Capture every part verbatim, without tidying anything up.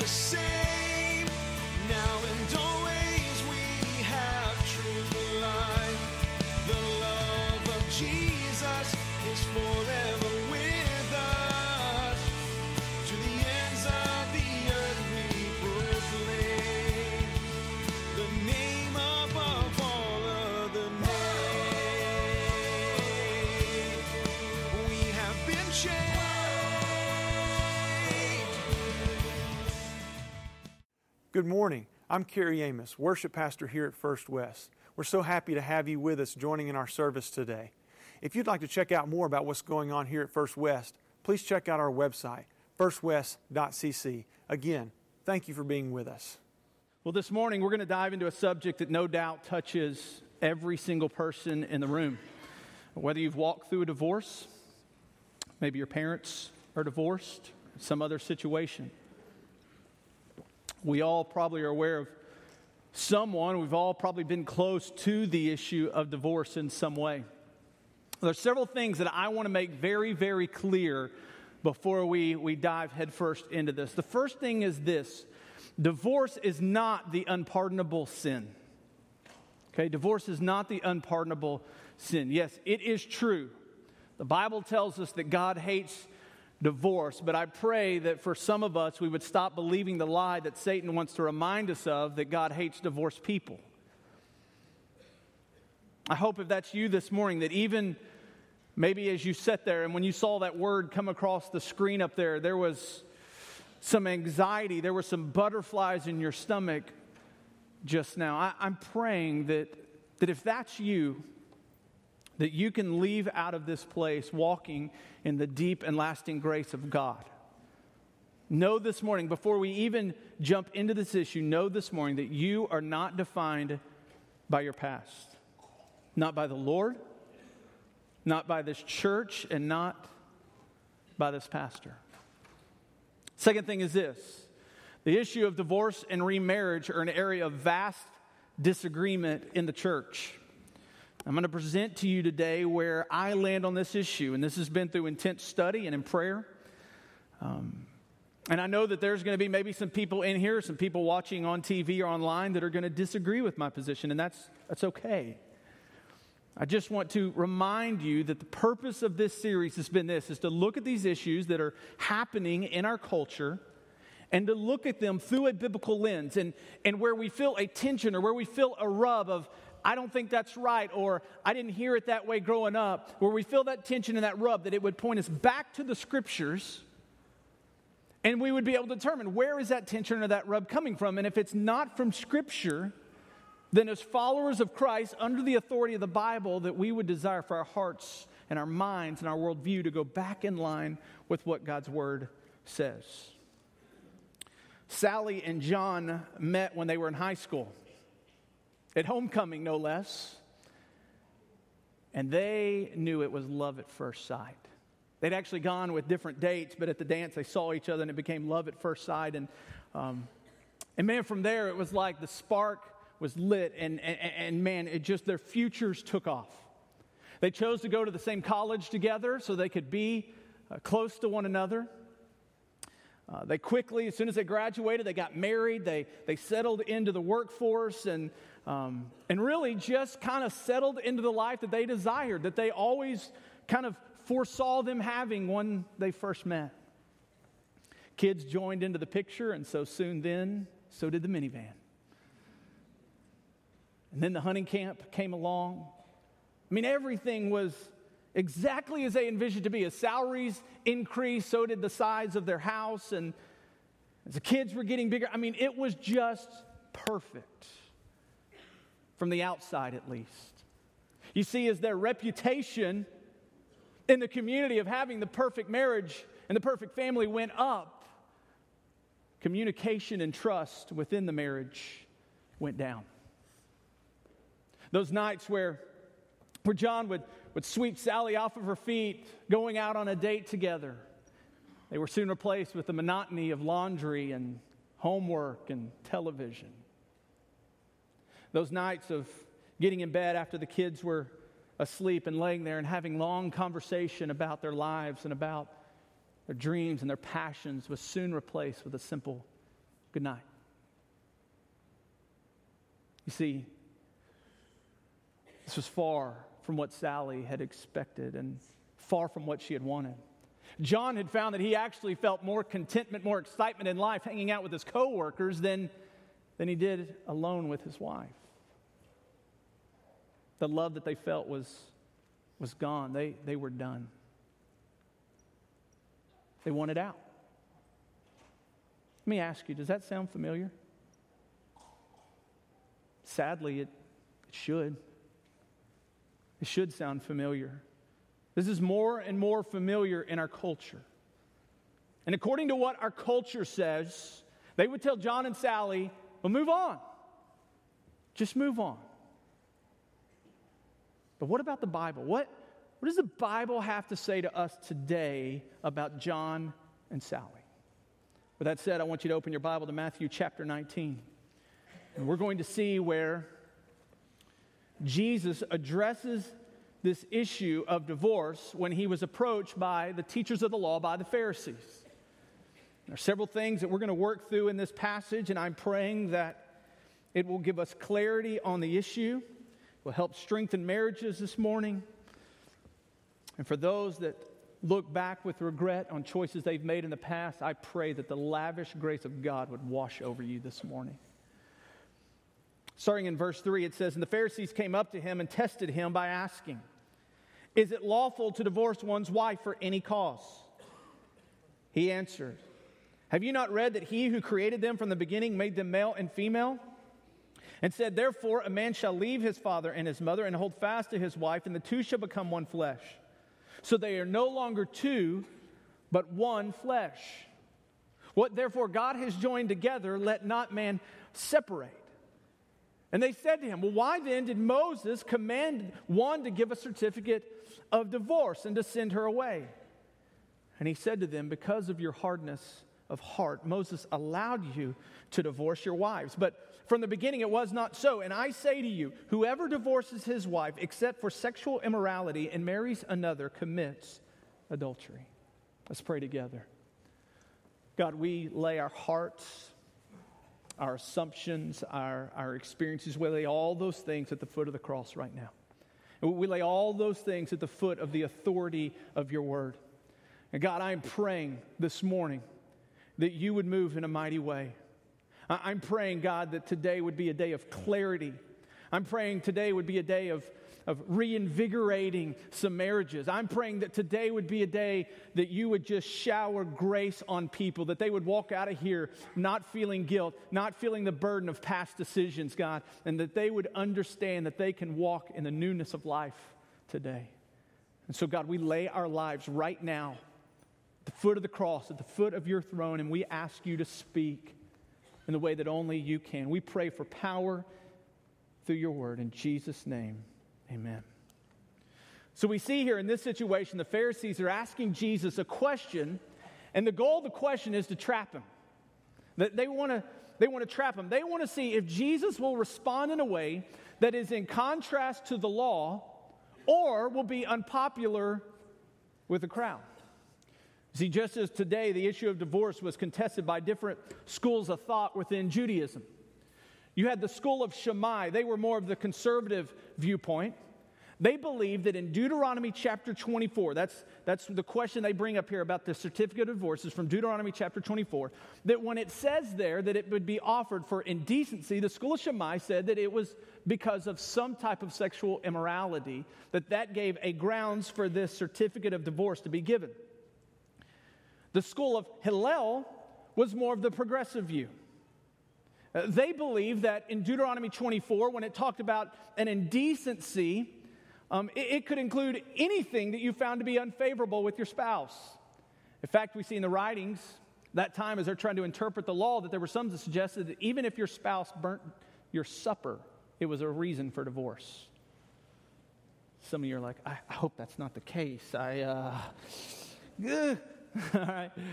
same. Now and always we have true life. The love of Jesus is forever with us. To the ends of the earth we proclaim the name above all other names. We have been changed. Good morning. I'm Kerry Amos, worship pastor here at First West. We're so happy to have you with us joining in our service today. If you'd like to check out more about what's going on here at First West, please check out our website, first west dot c c. Again, thank you for being with us. Well, this morning we're going to dive into a subject that no doubt touches every single person in the room. Whether you've walked through a divorce, maybe your parents are divorced, some other situation. We all probably are aware of someone, we've all probably been close to the issue of divorce in some way. There's several things that I want to make very, very clear before we, we dive headfirst into this. The first thing is this: divorce is not the unpardonable sin. Okay, divorce is not the unpardonable sin. Yes, it is true. The Bible tells us that God hates divorce, but I pray that for some of us we would stop believing the lie that Satan wants to remind us of, that God hates divorced people. I hope if that's you this morning, that even maybe as you sat there and when you saw that word come across the screen up there, there was some anxiety, there were some butterflies in your stomach just now. I, I'm praying that, that if that's you, that you can leave out of this place walking in the deep and lasting grace of God. Know this morning, before we even jump into this issue, know this morning that you are not defined by your past. Not by the Lord, not by this church, and not by this pastor. Second thing is this: the issue of divorce and remarriage are an area of vast disagreement in the church. I'm going to present to you today where I land on this issue, and this has been through intense study and in prayer. Um, and I know that there's going to be maybe some people in here, some people watching on T V or online that are going to disagree with my position, and that's that's okay. I just want to remind you that the purpose of this series has been this, is to look at these issues that are happening in our culture and to look at them through a biblical lens, and, and where we feel a tension or where we feel a rub of, I don't think that's right, or I didn't hear it that way growing up, where we feel that tension and that rub, that it would point us back to the Scriptures, and we would be able to determine where is that tension or that rub coming from. And if it's not from Scripture, then as followers of Christ, under the authority of the Bible, that we would desire for our hearts and our minds and our worldview to go back in line with what God's Word says. Sally and John met when they were in high school. At homecoming, no less. And they knew it was love at first sight. They'd actually gone with different dates, but at the dance they saw each other and it became love at first sight. And um, and man, from there it was like the spark was lit, and, and, and man, it just, their futures took off. They chose to go to the same college together so they could be uh, close to one another. Uh, they quickly, as soon as they graduated, they got married. They they settled into the workforce and um, and really just kind of settled into the life that they desired, that they always kind of foresaw them having when they first met. Kids joined into the picture, and so soon then, so did the minivan. And then the hunting camp came along. I mean, everything was exactly as they envisioned to be. As salaries increased, so did the size of their house. And as the kids were getting bigger, I mean, it was just perfect. From the outside, at least. You see, as their reputation in the community of having the perfect marriage and the perfect family went up, communication and trust within the marriage went down. Those nights where, where John would, would sweep Sally off of her feet, going out on a date together, they were soon replaced with the monotony of laundry and homework and television. Those nights of getting in bed after the kids were asleep and laying there and having long conversation about their lives and about their dreams and their passions was soon replaced with a simple Good night. You see, this was far from what Sally had expected and far from what she had wanted. John had found that he actually felt more contentment, more excitement in life hanging out with his coworkers than, than he did alone with his wife. The love that they felt was, was gone. They, they were done. They wanted out. Let me ask you, does that sound familiar? Sadly, it, it should. It should sound familiar. This is more and more familiar in our culture. And according to what our culture says, they would tell John and Sally, well, move on. Just move on. But what about the Bible? What, what does the Bible have to say to us today about John and Sally? With that said, I want you to open your Bible to Matthew chapter nineteen. And we're going to see where Jesus addresses this issue of divorce when he was approached by the teachers of the law, by the Pharisees. There are several things that we're going to work through in this passage, and I'm praying that it will give us clarity on the issue, will help strengthen marriages this morning. And for those that look back with regret on choices they've made in the past, I pray that the lavish grace of God would wash over you this morning. Starting in verse three, it says, and the Pharisees came up to him and tested him by asking, is it lawful to divorce one's wife for any cause? He answered, have you not read that he who created them from the beginning made them male and female? And said, therefore, a man shall leave his father and his mother and hold fast to his wife, and the two shall become one flesh. So they are no longer two, but one flesh. What therefore God has joined together, let not man separate. And they said to him, well, why then did Moses command one to give a certificate of divorce and to send her away? And he said to them, because of your hardness of heart, Moses allowed you to divorce your wives. But from the beginning it was not so. And I say to you, whoever divorces his wife except for sexual immorality and marries another commits adultery. Let's pray together. God, we lay our hearts, our assumptions, our, our experiences, we lay all those things at the foot of the cross right now. And we lay all those things at the foot of the authority of your word. And God, I am praying this morning that you would move in a mighty way. I'm praying, God, that today would be a day of clarity. I'm praying today would be a day of, of reinvigorating some marriages. I'm praying that today would be a day that you would just shower grace on people, that they would walk out of here not feeling guilt, not feeling the burden of past decisions, God, and that they would understand that they can walk in the newness of life today. And so, God, we lay our lives right now at the foot of the cross, at the foot of your throne, and we ask you to speak in the way that only you can. We pray for power through your word. In Jesus' name, amen. So we see here in this situation, the Pharisees are asking Jesus a question, and the goal of the question is to trap him. They want to, they want to trap him. They want to see if Jesus will respond in a way that is in contrast to the law or will be unpopular with the crowd. See, just as today the issue of divorce was contested by different schools of thought within Judaism. You had the school of Shammai. They were more of the conservative viewpoint. They believed that in Deuteronomy chapter twenty-four, that's, that's the question they bring up here about the certificate of divorce is from Deuteronomy chapter twenty-four, that when it says there that it would be offered for indecency, the school of Shammai said that it was because of some type of sexual immorality, that that gave a grounds for this certificate of divorce to be given. The school of Hillel was more of the progressive view. Uh, they believed that in Deuteronomy twenty-four, when it talked about an indecency, um, it, it could include anything that you found to be unfavorable with your spouse. In fact, we see in the writings that time as they're trying to interpret the law that there were some that suggested that even if your spouse burnt your supper, it was a reason for divorce. Some of you are like, I, I hope that's not the case. I, uh, ugh. All right. In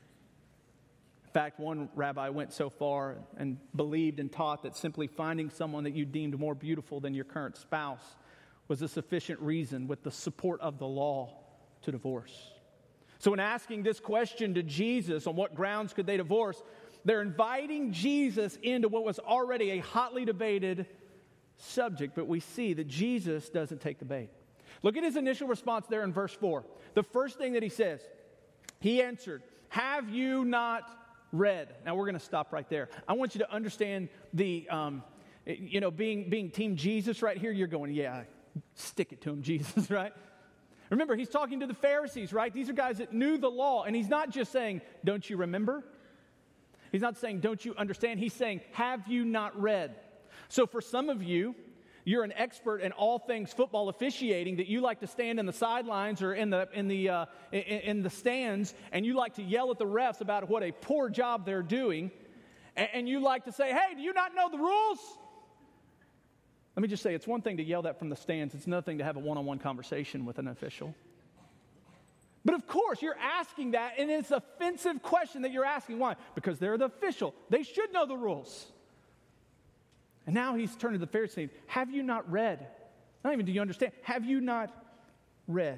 fact, one rabbi went so far and believed and taught that simply finding someone that you deemed more beautiful than your current spouse was a sufficient reason with the support of the law to divorce. So in asking this question to Jesus on what grounds could they divorce, They're inviting Jesus into what was already a hotly debated subject, but we see that Jesus doesn't take the bait. Look at his initial response there in verse four. The first thing that he says, he answered, "Have you not read?" Now we're going to stop right there. I want you to understand the, um, you know, being, being Team Jesus right here, you're going, yeah, stick it to him, Jesus, right? Remember, he's talking to the Pharisees, right? These are guys that knew the law, and he's not just saying, don't you remember? He's not saying, don't you understand? He's saying, have you not read? So for some of you, you're an expert in all things football officiating, that you like to stand in the sidelines or in the in the uh, in, in the stands, and you like to yell at the refs about what a poor job they're doing, and, and you like to say, "Hey, do you not know the rules?" Let me just say, it's one thing to yell that from the stands. It's another thing to have a one-on-one conversation with an official. But of course, you're asking that, and it's an offensive question that you're asking. Why? Because they're the official. They should know the rules. And now he's turning to the Pharisees saying, have you not read? Not even do you understand. Have you not read?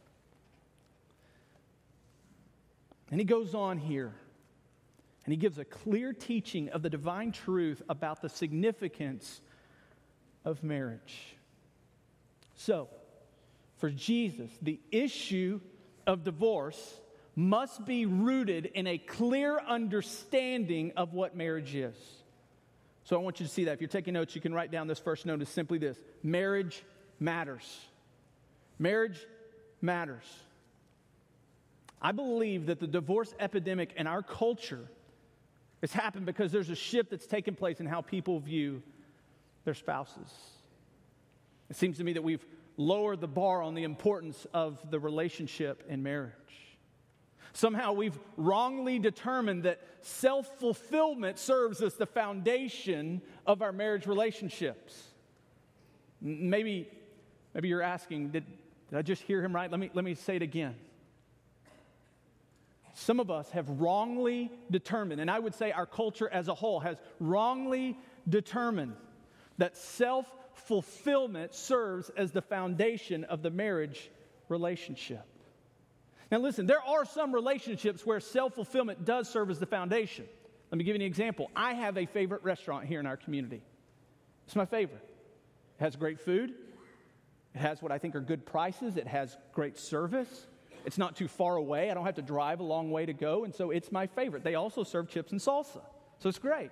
And he goes on here, and he gives a clear teaching of the divine truth about the significance of marriage. So, for Jesus, the issue of divorce must be rooted in a clear understanding of what marriage is. So I want you to see that. If you're taking notes, you can write down this first note. It's simply this: marriage matters. Marriage matters. I believe that the divorce epidemic in our culture has happened because there's a shift that's taken place in how people view their spouses. It seems to me that we've lowered the bar on the importance of the relationship in marriage. Somehow we've wrongly determined that self-fulfillment serves as the foundation of our marriage relationships. Maybe, maybe you're asking, did, did I just hear him right? Let me, let me say it again. Some of us have wrongly determined, and I would say our culture as a whole has wrongly determined that self-fulfillment serves as the foundation of the marriage relationship. Now listen, there are some relationships where self-fulfillment does serve as the foundation. Let me give you an example. I have a favorite restaurant here in our community. It's my favorite. It has great food. It has what I think are good prices. It has great service. It's not too far away. I don't have to drive a long way to go, and so it's my favorite. They also serve chips and salsa, so it's great.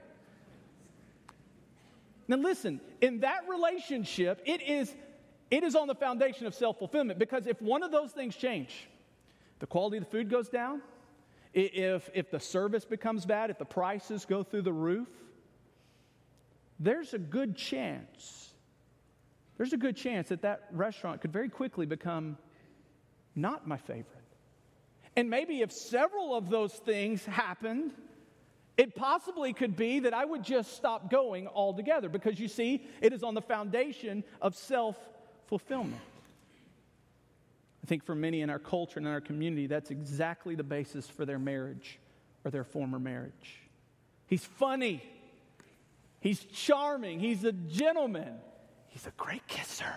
Now listen, in that relationship, it is, it is on the foundation of self-fulfillment, because if one of those things change, the quality of the food goes down, if, if the service becomes bad, if the prices go through the roof, there's a good chance, there's a good chance that that restaurant could very quickly become not my favorite. And maybe if several of those things happened, it possibly could be that I would just stop going altogether, because you see, it is on the foundation of self-fulfillment. I think for many in our culture and in our community, that's exactly the basis for their marriage or their former marriage. He's funny. He's charming. He's a gentleman. He's a great kisser.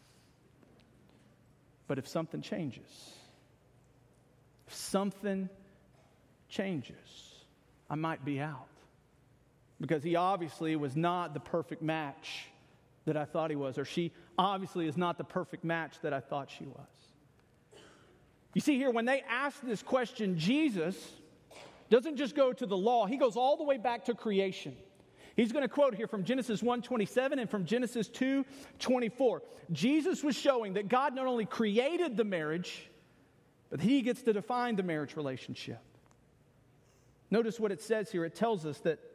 But if something changes, if something changes, I might be out. Because he obviously was not the perfect match that I thought he was, or she obviously is not the perfect match that I thought she was. You see here, when they ask this question, Jesus doesn't just go to the law. He goes all the way back to creation. He's going to quote here from Genesis one twenty-seven and from Genesis two twenty-four. Jesus was showing that God not only created the marriage, but he gets to define the marriage relationship. Notice what it says here. It tells us that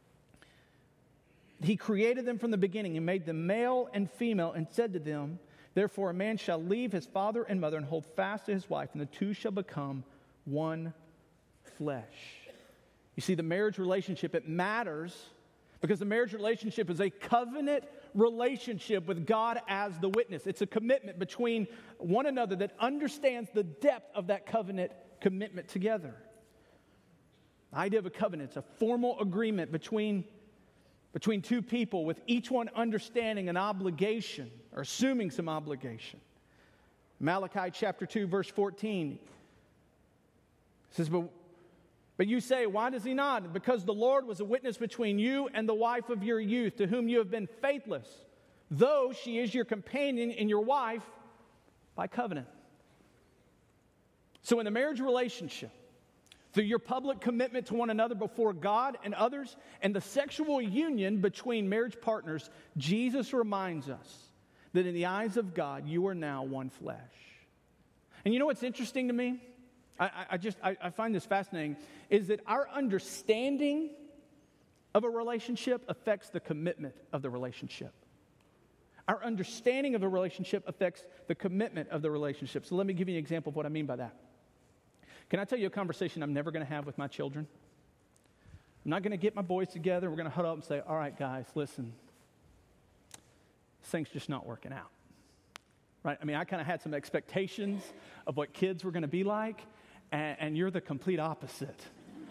he created them from the beginning and made them male and female and said to them, therefore a man shall leave his father and mother and hold fast to his wife, and the two shall become one flesh. You see, the marriage relationship, it matters because the marriage relationship is a covenant relationship with God as the witness. It's a commitment between one another that understands the depth of that covenant commitment together. The idea of a covenant is a formal agreement between, between two people, with each one understanding an obligation or assuming some obligation. Malachi chapter two, verse fourteen says, but But you say, why does he not? Because the Lord was a witness between you and the wife of your youth, to whom you have been faithless, though she is your companion and your wife by covenant. So in the marriage relationship, through your public commitment to one another before God and others, and the sexual union between marriage partners, Jesus reminds us that in the eyes of God, you are now one flesh. And you know what's interesting to me? I, I just I, I find this fascinating, is that our understanding of a relationship affects the commitment of the relationship. Our understanding of a relationship affects the commitment of the relationship. So let me give you an example of what I mean by that. Can I tell you a conversation I'm never going to have with my children? I'm not going to get my boys together. We're going to huddle up and say, all right, guys, listen. This thing's just not working out. Right? I mean, I kind of had some expectations of what kids were going to be like, and, and you're the complete opposite.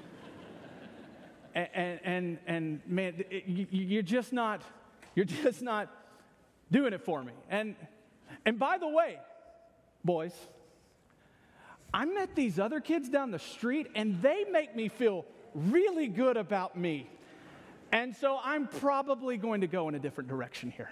and, and, and, and man, it, you, you're just not, you're just not doing it for me. And, and by the way, boys, I met these other kids down the street, and they make me feel really good about me. And so I'm probably going to go in a different direction here.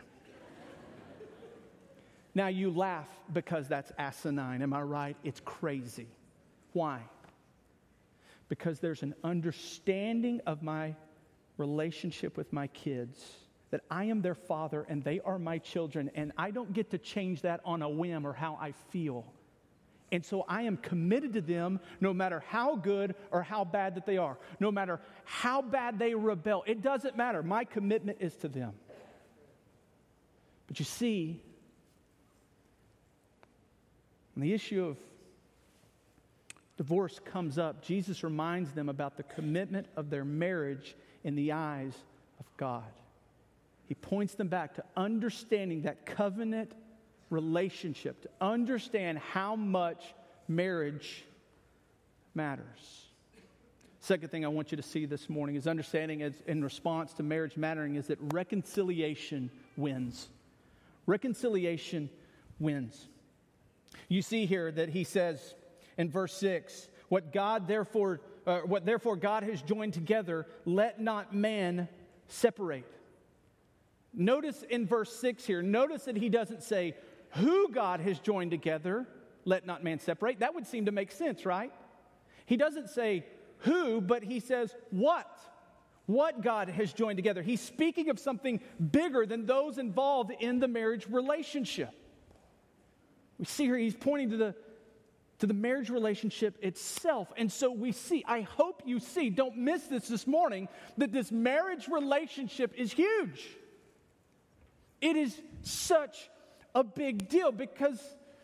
Now you laugh because that's asinine, am I right? It's crazy. Why? Because there's an understanding of my relationship with my kids, that I am their father and they are my children, and I don't get to change that on a whim or how I feel. And so I am committed to them no matter how good or how bad that they are. No matter how bad they rebel. It doesn't matter. My commitment is to them. But you see, when the issue of divorce comes up, Jesus reminds them about the commitment of their marriage in the eyes of God. He points them back to understanding that covenant relationship, to understand how much marriage matters. Second thing I want you to see this morning is understanding as in response to marriage mattering is that reconciliation wins. Reconciliation wins. You see here that he says in verse six, what God therefore, uh, what therefore God has joined together, let not man separate. Notice in verse six here, notice that he doesn't say, who God has joined together, let not man separate. That would seem to make sense, right? He doesn't say who, but he says what. What God has joined together. He's speaking of something bigger than those involved in the marriage relationship. We see here he's pointing to the, to the marriage relationship itself. And so we see, I hope you see, don't miss this this morning, that this marriage relationship is huge. It is such a big deal because,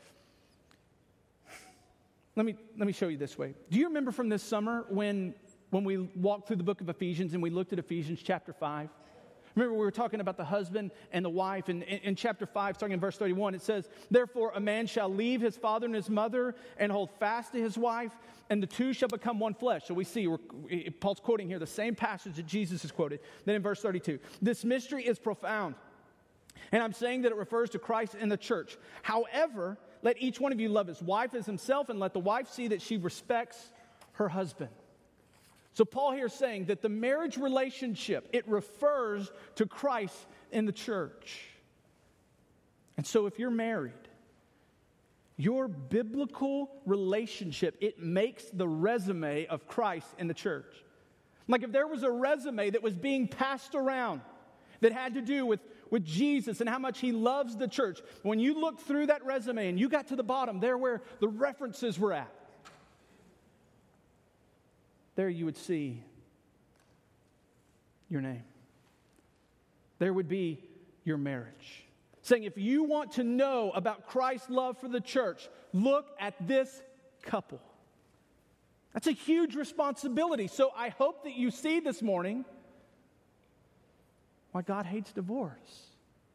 let me let me show you this way. Do you remember from this summer when, when we walked through the book of Ephesians and we looked at Ephesians chapter five? Remember we were talking about the husband and the wife, and in, in chapter five, starting in verse thirty-one, it says, therefore a man shall leave his father and his mother and hold fast to his wife, and the two shall become one flesh. So we see, we're, Paul's quoting here the same passage that Jesus has quoted. Then in verse thirty-two, this mystery is profound. And I'm saying that it refers to Christ and the church. However, let each one of you love his wife as himself, and let the wife see that she respects her husband. So Paul here is saying that the marriage relationship, it refers to Christ and the church. And so if you're married, your biblical relationship, it makes the resume of Christ and the church. Like if there was a resume that was being passed around that had to do with with Jesus and how much he loves the church. When you look through that resume and you got to the bottom, there where the references were at, there you would see your name. There would be your marriage. Saying if you want to know about Christ's love for the church, look at this couple. That's a huge responsibility. So I hope that you see this morning why God hates divorce.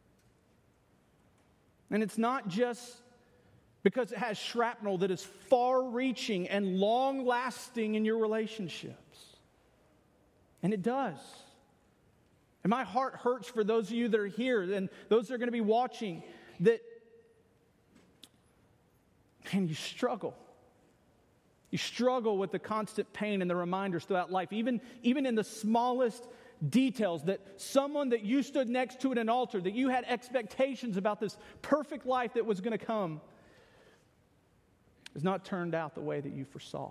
And it's not just because it has shrapnel that is far-reaching and long-lasting in your relationships. And it does. And my heart hurts for those of you that are here and those that are going to be watching that, man, you struggle. You struggle with the constant pain and the reminders throughout life, even, even in the smallest details, that someone that you stood next to at an altar, that you had expectations about this perfect life that was going to come, has not turned out the way that you foresaw.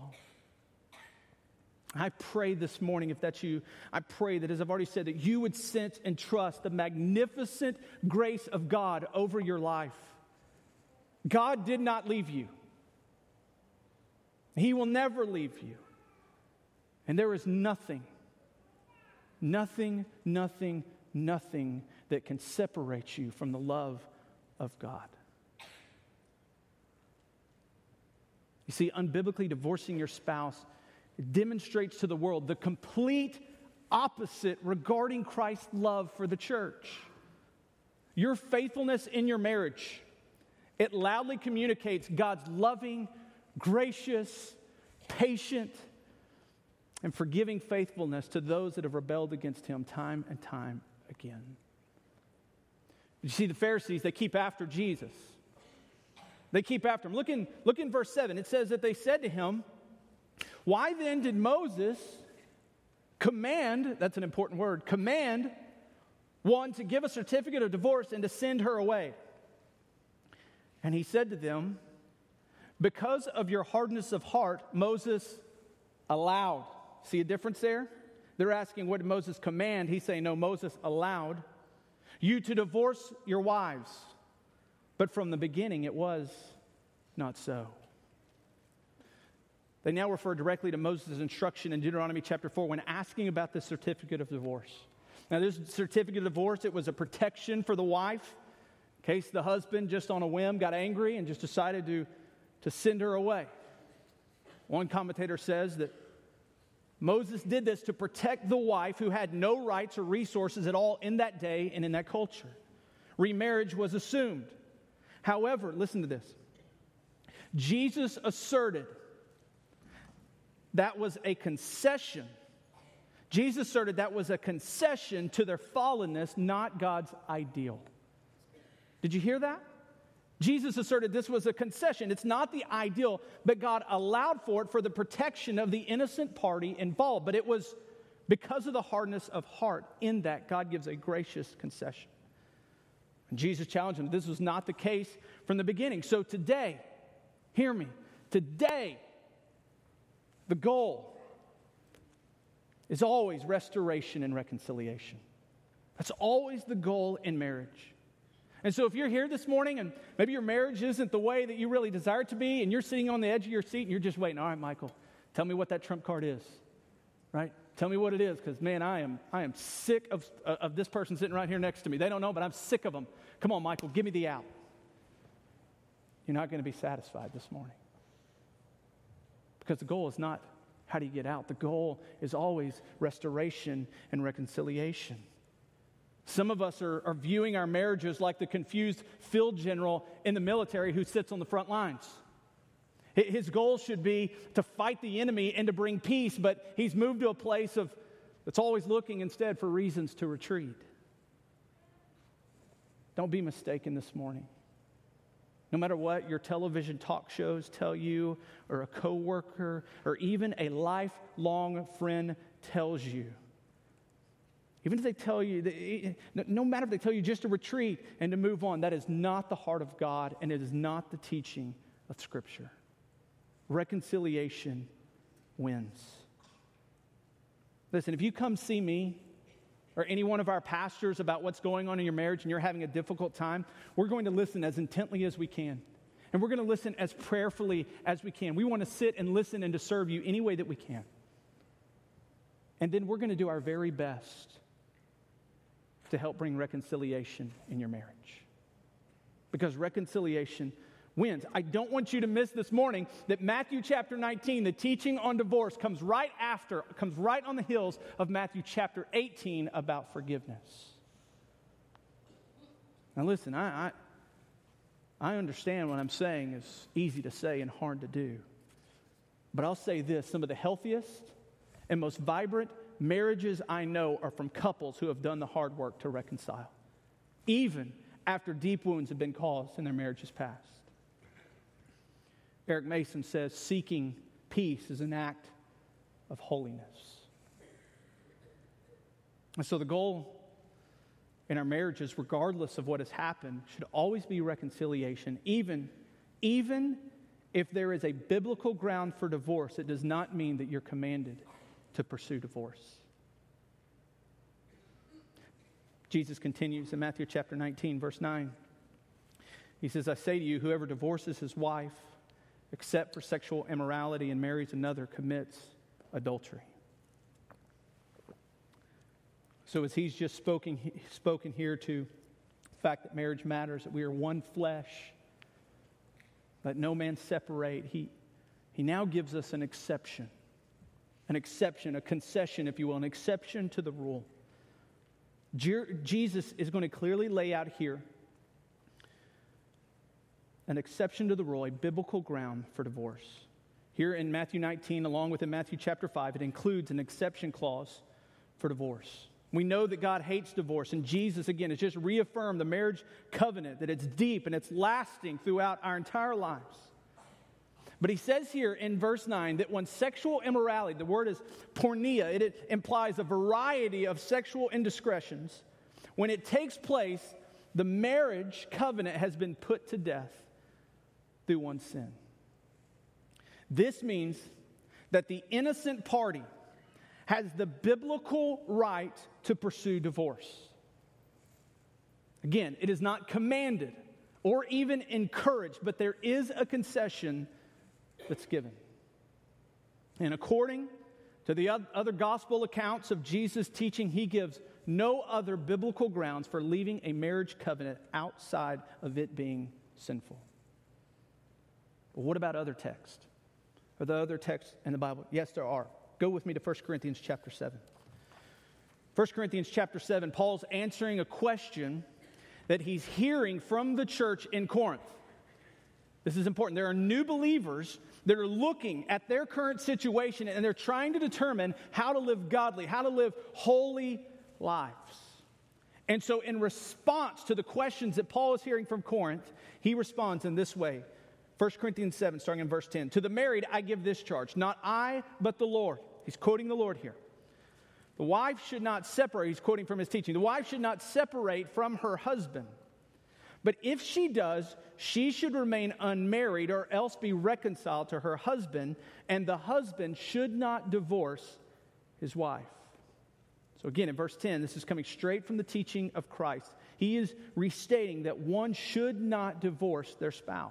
I pray this morning, if that's you, I pray that, as I've already said, that you would sense and trust the magnificent grace of God over your life. God did not leave you. He will never leave you. And there is nothing, nothing, nothing, nothing that can separate you from the love of God. You see, unbiblically divorcing your spouse demonstrates to the world the complete opposite regarding Christ's love for the church. Your faithfulness in your marriage, it loudly communicates God's loving, gracious, patient, and forgiving faithfulness to those that have rebelled against Him time and time again. You see, the Pharisees, they keep after Jesus. They keep after Him. Look in, look in verse seven. It says that they said to Him, "Why then did Moses command," that's an important word, command one to give a certificate of divorce and to send her away? And He said to them, "Because of your hardness of heart, Moses allowed." See a difference there? They're asking, what did Moses command? He's saying, no, Moses allowed you to divorce your wives. But from the beginning, it was not so. They now refer directly to Moses' instruction in Deuteronomy chapter four when asking about the certificate of divorce. Now, this certificate of divorce, it was a protection for the wife in case the husband just on a whim got angry and just decided to, to send her away. One commentator says that Moses did this to protect the wife who had no rights or resources at all in that day and in that culture. Remarriage was assumed. However, listen to this. Jesus asserted that was a concession. Jesus asserted that was a concession to their fallenness, not God's ideal. Did you hear that? Jesus asserted this was a concession. It's not the ideal, but God allowed for it for the protection of the innocent party involved. But it was because of the hardness of heart. In that, God gives a gracious concession. And Jesus challenged them. This was not the case from the beginning. So today, hear me, today, the goal is always restoration and reconciliation. That's always the goal in marriage. And so if you're here this morning and maybe your marriage isn't the way that you really desire it to be, and you're sitting on the edge of your seat and you're just waiting, all right, Michael, tell me what that trump card is, right? Tell me what it is, because, man, I am I am sick of, uh, of this person sitting right here next to me. They don't know, but I'm sick of them. Come on, Michael, give me the out. You're not going to be satisfied this morning. Because the goal is not how do you get out. The goal is always restoration and reconciliation. Some of us are, are viewing our marriages like the confused field general in the military who sits on the front lines. His goal should be to fight the enemy and to bring peace, but he's moved to a place of that's always looking instead for reasons to retreat. Don't be mistaken this morning. No matter what your television talk shows tell you, or a coworker, or even a lifelong friend tells you, even if they tell you, no matter if they tell you just to retreat and to move on, that is not the heart of God, and it is not the teaching of Scripture. Reconciliation wins. Listen, if you come see me or any one of our pastors about what's going on in your marriage and you're having a difficult time, we're going to listen as intently as we can. And we're going to listen as prayerfully as we can. We want to sit and listen and to serve you any way that we can. And then we're going to do our very best to help bring reconciliation in your marriage. Because reconciliation wins. I don't want you to miss this morning that Matthew chapter nineteen, the teaching on divorce, comes right after, comes right on the heels of Matthew chapter eighteen about forgiveness. Now listen, I, I, I understand what I'm saying is easy to say and hard to do. But I'll say this, some of the healthiest and most vibrant marriages I know are from couples who have done the hard work to reconcile, even after deep wounds have been caused in their marriages past. Eric Mason says, seeking peace is an act of holiness. And so the goal in our marriages, regardless of what has happened, should always be reconciliation. Even, even if there is a biblical ground for divorce, it does not mean that you're commanded to pursue divorce. Jesus continues in Matthew chapter nineteen, verse nine. He says, I say to you, whoever divorces his wife, except for sexual immorality, and marries another, commits adultery. So as he's just spoken, spoken here to the fact that marriage matters, that we are one flesh, let no man separate, he, he now gives us an exception. An exception, a concession, if you will, an exception to the rule. Jesus is going to clearly lay out here an exception to the rule, a biblical ground for divorce. Here in Matthew nineteen, along with in Matthew chapter five, it includes an exception clause for divorce. We know that God hates divorce, and Jesus, again, has just reaffirmed the marriage covenant, that it's deep and it's lasting throughout our entire lives. But he says here in verse nine that when sexual immorality, the word is porneia, it, it implies a variety of sexual indiscretions. When it takes place, the marriage covenant has been put to death through one sin. This means that the innocent party has the biblical right to pursue divorce. Again, it is not commanded or even encouraged, but there is a concession that's given. And according to the other gospel accounts of Jesus' teaching, he gives no other biblical grounds for leaving a marriage covenant outside of it being sinful. But what about other texts? Are there other texts in the Bible? Yes, there are. Go with me to First Corinthians chapter seven. First Corinthians chapter seven, Paul's answering a question that he's hearing from the church in Corinth. This is important. There are new believers that are looking at their current situation and they're trying to determine how to live godly, how to live holy lives. And so in response to the questions that Paul is hearing from Corinth, he responds in this way. First Corinthians seven, starting in verse ten. To the married I give this charge, not I, but the Lord. He's quoting the Lord here. The wife should not separate, he's quoting from his teaching. The wife should not separate from her husband. But if she does, she should remain unmarried or else be reconciled to her husband, and the husband should not divorce his wife. So again, in verse ten, this is coming straight from the teaching of Christ. He is restating that one should not divorce their spouse.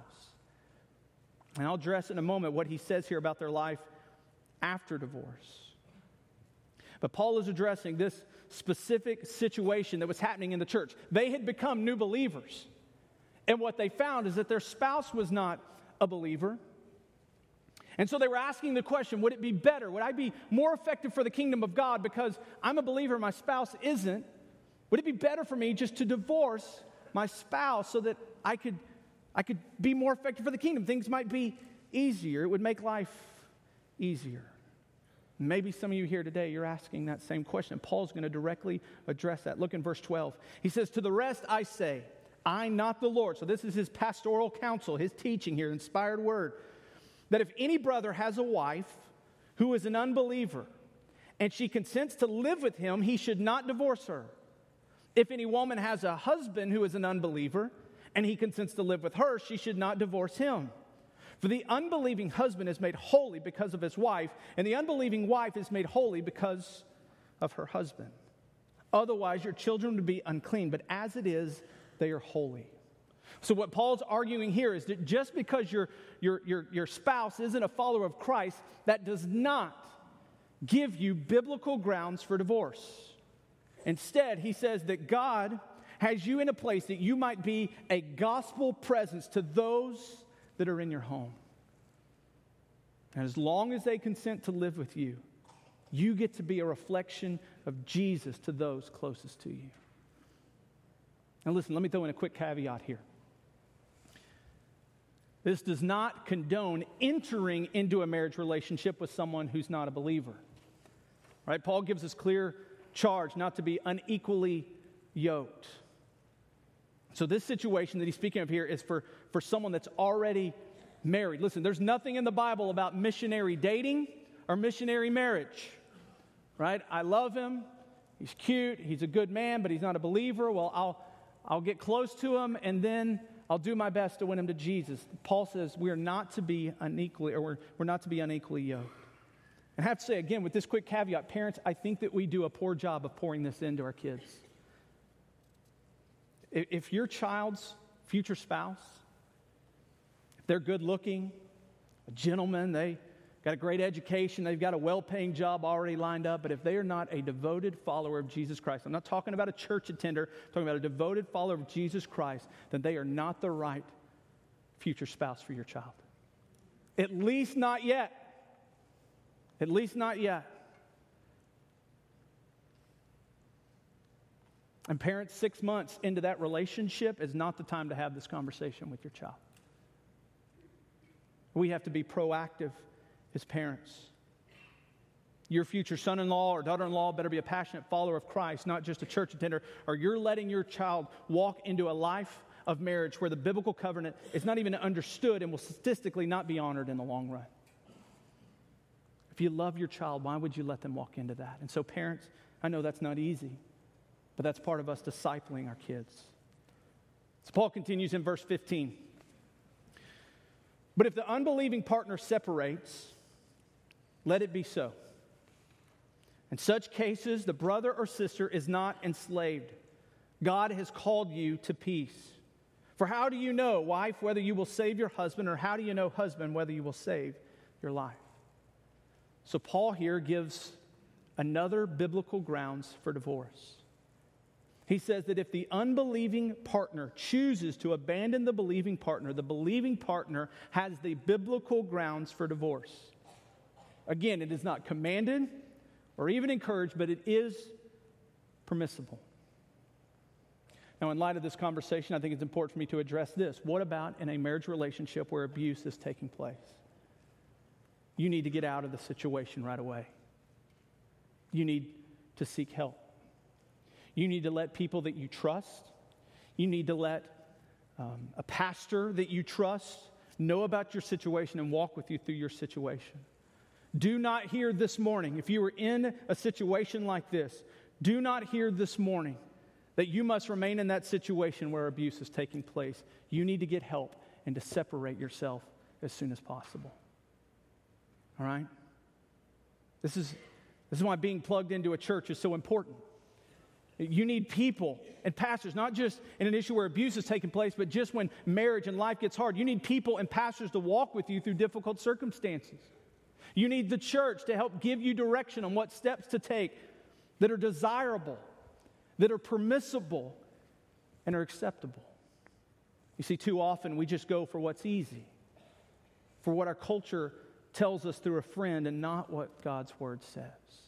And I'll address in a moment what he says here about their life after divorce. But Paul is addressing this specific situation that was happening in the church. They had become new believers. And what they found is that their spouse was not a believer. And so they were asking the question, would it be better? Would I be more effective for the kingdom of God because I'm a believer, my spouse isn't? Would it be better for me just to divorce my spouse so that I could I could be more effective for the kingdom? Things might be easier. It would make life easier. Maybe some of you here today, you're asking that same question. Paul's going to directly address that. Look in verse twelve. He says, to the rest I say, I, not the Lord. So this is his pastoral counsel, his teaching here, inspired word. That if any brother has a wife who is an unbeliever and she consents to live with him, he should not divorce her. If any woman has a husband who is an unbeliever and he consents to live with her, she should not divorce him. For the unbelieving husband is made holy because of his wife, and the unbelieving wife is made holy because of her husband. Otherwise, your children would be unclean, but as it is, they are holy. So what Paul's arguing here is that just because your, your, your, your spouse isn't a follower of Christ, that does not give you biblical grounds for divorce. Instead, he says that God has you in a place that you might be a gospel presence to those that are in your home. And as long as they consent to live with you, you get to be a reflection of Jesus to those closest to you. Now listen, let me throw in a quick caveat here. This does not condone entering into a marriage relationship with someone who's not a believer. Right? Paul gives us clear charge not to be unequally yoked. So this situation that he's speaking of here is for, for someone that's already married. Listen, there's nothing in the Bible about missionary dating or missionary marriage, right? I love him. He's cute. He's a good man, but he's not a believer. Well, I'll I'll get close to him, and then I'll do my best to win him to Jesus. Paul says we are not to be unequally, or we're, we're not to be unequally yoked. And I have to say, again, with this quick caveat, parents, I think that we do a poor job of pouring this into our kids. If, if your child's future spouse, if they're good looking, a gentleman, they got a great education, they've got a well-paying job already lined up, but if they are not a devoted follower of Jesus Christ, I'm not talking about a church attender, I'm talking about a devoted follower of Jesus Christ, then they are not the right future spouse for your child. At least not yet. At least not yet. And parents, six months into that relationship is not the time to have this conversation with your child. We have to be proactive as parents. Your future son-in-law or daughter-in-law better be a passionate follower of Christ, not just a church attender, or you're letting your child walk into a life of marriage where the biblical covenant is not even understood and will statistically not be honored in the long run. If you love your child, why would you let them walk into that? And so parents, I know that's not easy, but that's part of us discipling our kids. So Paul continues in verse fifteen. But if the unbelieving partner separates, let it be so. In such cases, the brother or sister is not enslaved. God has called you to peace. For how do you know, wife, whether you will save your husband, or how do you know, husband, whether you will save your life? So Paul here gives another biblical grounds for divorce. He says that if the unbelieving partner chooses to abandon the believing partner, the believing partner has the biblical grounds for divorce. Again, it is not commanded or even encouraged, but it is permissible. Now, in light of this conversation, I think it's important for me to address this. What about in a marriage relationship where abuse is taking place? You need to get out of the situation right away. You need to seek help. You need to let people that you trust, you need to let um, a pastor that you trust know about your situation and walk with you through your situation. Do not hear this morning, if you were in a situation like this, do not hear this morning that you must remain in that situation where abuse is taking place. You need to get help and to separate yourself as soon as possible. All right? This is, this is why being plugged into a church is so important. You need people and pastors, not just in an issue where abuse is taking place, but just when marriage and life gets hard. You need people and pastors to walk with you through difficult circumstances. You need the church to help give you direction on what steps to take that are desirable, that are permissible, and are acceptable. You see, too often we just go for what's easy, for what our culture tells us through a friend and not what God's Word says.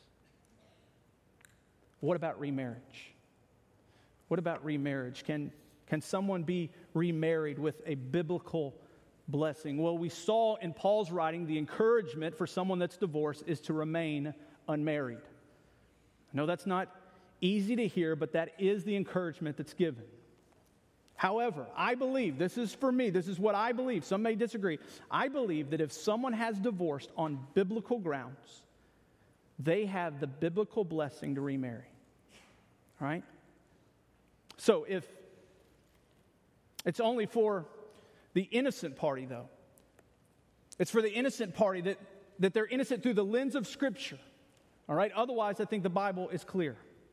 What about remarriage? What about remarriage? Can, can someone be remarried with a biblical blessing? Well, we saw in Paul's writing the encouragement for someone that's divorced is to remain unmarried. I know that's not easy to hear, but that is the encouragement that's given. However, I believe, this is for me, this is what I believe. Some may disagree. I believe that if someone has divorced on biblical grounds, they have the biblical blessing to remarry. All right? So if it's only for the innocent party, though, it's for the innocent party that, that they're innocent through the lens of Scripture. All right? Otherwise, I think the Bible is clear.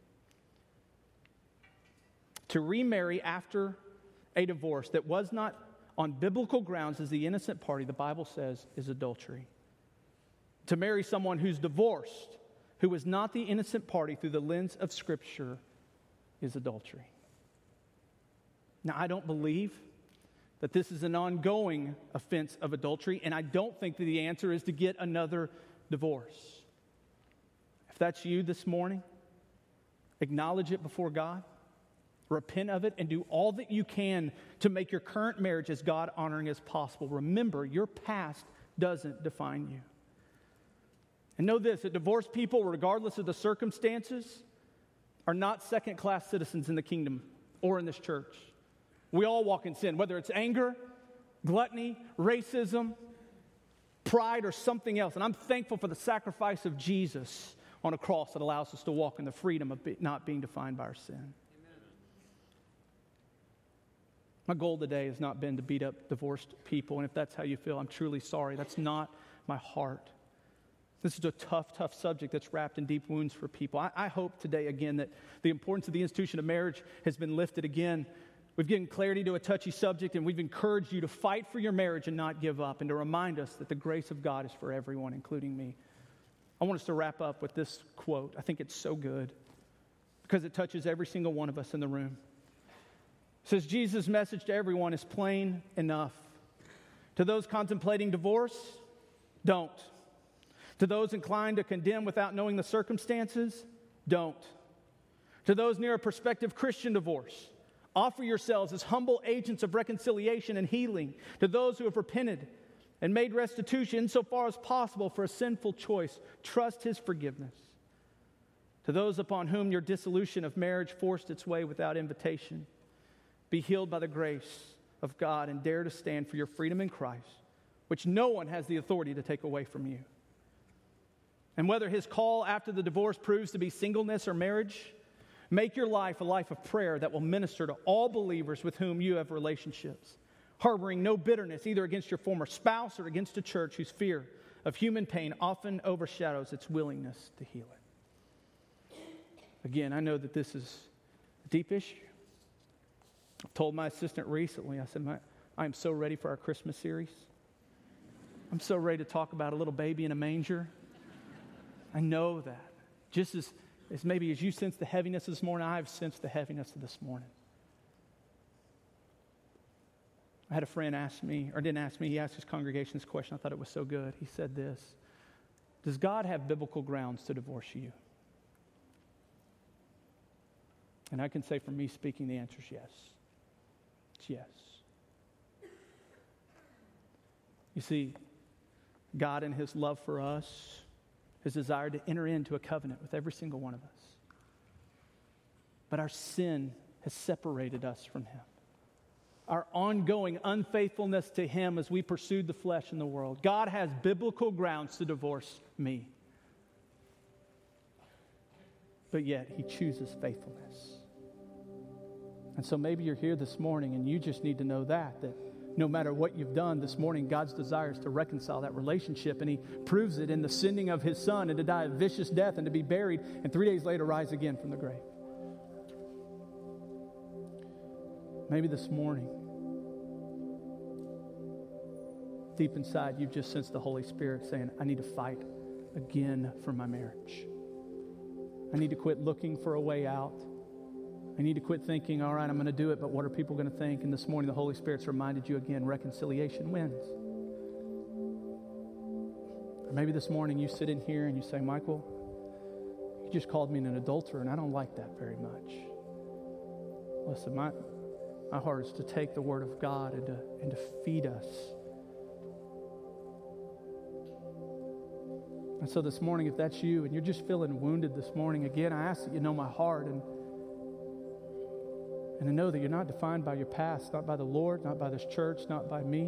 To remarry after a divorce that was not on biblical grounds as the innocent party, the Bible says, is adultery. To marry someone who's divorced, who is not the innocent party through the lens of Scripture, is adultery. Now, I don't believe that this is an ongoing offense of adultery, and I don't think that the answer is to get another divorce. If that's you this morning, acknowledge it before God, repent of it, and do all that you can to make your current marriage as God-honoring as possible. Remember, your past doesn't define you. And know this, that divorced people, regardless of the circumstances, are not second-class citizens in the kingdom or in this church. We all walk in sin, whether it's anger, gluttony, racism, pride, or something else. And I'm thankful for the sacrifice of Jesus on a cross that allows us to walk in the freedom of be, not being defined by our sin. Amen. My goal today has not been to beat up divorced people, and if that's how you feel, I'm truly sorry. That's not my heart. This is a tough, tough subject that's wrapped in deep wounds for people. I, I hope today, again, that the importance of the institution of marriage has been lifted again. We've given clarity to a touchy subject, and we've encouraged you to fight for your marriage and not give up, and to remind us that the grace of God is for everyone, including me. I want us to wrap up with this quote. I think it's so good because it touches every single one of us in the room. It says, Jesus' message to everyone is plain enough. To those contemplating divorce, don't. To those inclined to condemn without knowing the circumstances, don't. To those near a prospective Christian divorce, offer yourselves as humble agents of reconciliation and healing. To those who have repented and made restitution so far as possible for a sinful choice, trust His forgiveness. To those upon whom your dissolution of marriage forced its way without invitation, be healed by the grace of God and dare to stand for your freedom in Christ, which no one has the authority to take away from you. And whether His call after the divorce proves to be singleness or marriage, make your life a life of prayer that will minister to all believers with whom you have relationships, harboring no bitterness either against your former spouse or against a church whose fear of human pain often overshadows its willingness to heal it. Again, I know that this is a deep issue. I've told my assistant recently, I said, I am so ready for our Christmas series. I'm so ready to talk about a little baby in a manger. I know that. Just as, as maybe as you sense the heaviness this morning, I have sensed the heaviness of this morning. I had a friend ask me, or didn't ask me, he asked his congregation this question. I thought it was so good. He said this, does God have biblical grounds to divorce you? And I can say from me speaking, the answer is yes. It's yes. You see, God in His love for us has desired to enter into a covenant with every single one of us. But our sin has separated us from Him. Our ongoing unfaithfulness to Him as we pursued the flesh in the world. God has biblical grounds to divorce me. But yet He chooses faithfulness. And so maybe you're here this morning and you just need to know that, that no matter what you've done this morning, God's desire is to reconcile that relationship. And He proves it in the sending of His Son and to die a vicious death and to be buried and three days later rise again from the grave. Maybe this morning, deep inside, you've just sensed the Holy Spirit saying, I need to fight again for my marriage. I need to quit looking for a way out. I need to quit thinking, all right, I'm going to do it, but what are people going to think? And this morning, the Holy Spirit's reminded you again, reconciliation wins. Or maybe this morning you sit in here and you say, Michael, you just called me an adulterer, and I don't like that very much. Listen, my... My heart is to take the Word of God and to, and to feed us. And so this morning, if that's you and you're just feeling wounded this morning, again, I ask that you know my heart and, and to know that you're not defined by your past, not by the Lord, not by this church, not by me.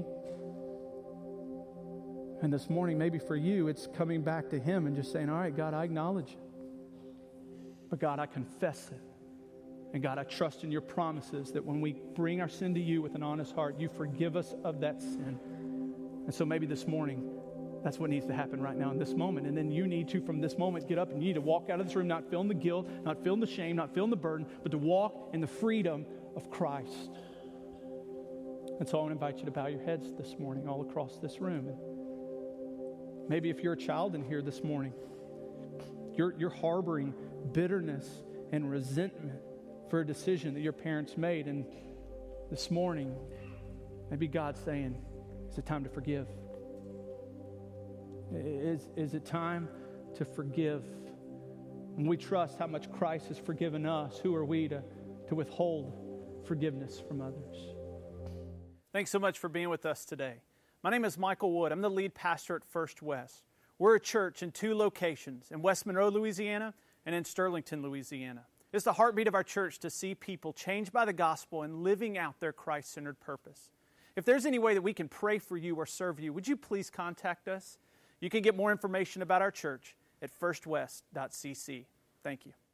And this morning, maybe for you, it's coming back to Him and just saying, all right, God, I acknowledge it. But God, I confess it. And God, I trust in your promises that when we bring our sin to you with an honest heart, you forgive us of that sin. And so maybe this morning, that's what needs to happen right now in this moment. And then you need to, from this moment, get up and you need to walk out of this room, not feeling the guilt, not feeling the shame, not feeling the burden, but to walk in the freedom of Christ. And so I want to invite you to bow your heads this morning all across this room. And maybe if you're a child in here this morning, you're, you're harboring bitterness and resentment for a decision that your parents made. And this morning, maybe God's saying, is it time to forgive? Is, is it time to forgive? When we trust how much Christ has forgiven us, who are we to, to withhold forgiveness from others? Thanks so much for being with us today. My name is Michael Wood. I'm the lead pastor at First West. We're a church in two locations, in West Monroe, Louisiana, and in Sterlington, Louisiana. It's the heartbeat of our church to see people changed by the gospel and living out their Christ-centered purpose. If there's any way that we can pray for you or serve you, would you please contact us? You can get more information about our church at first west dot c c. Thank you.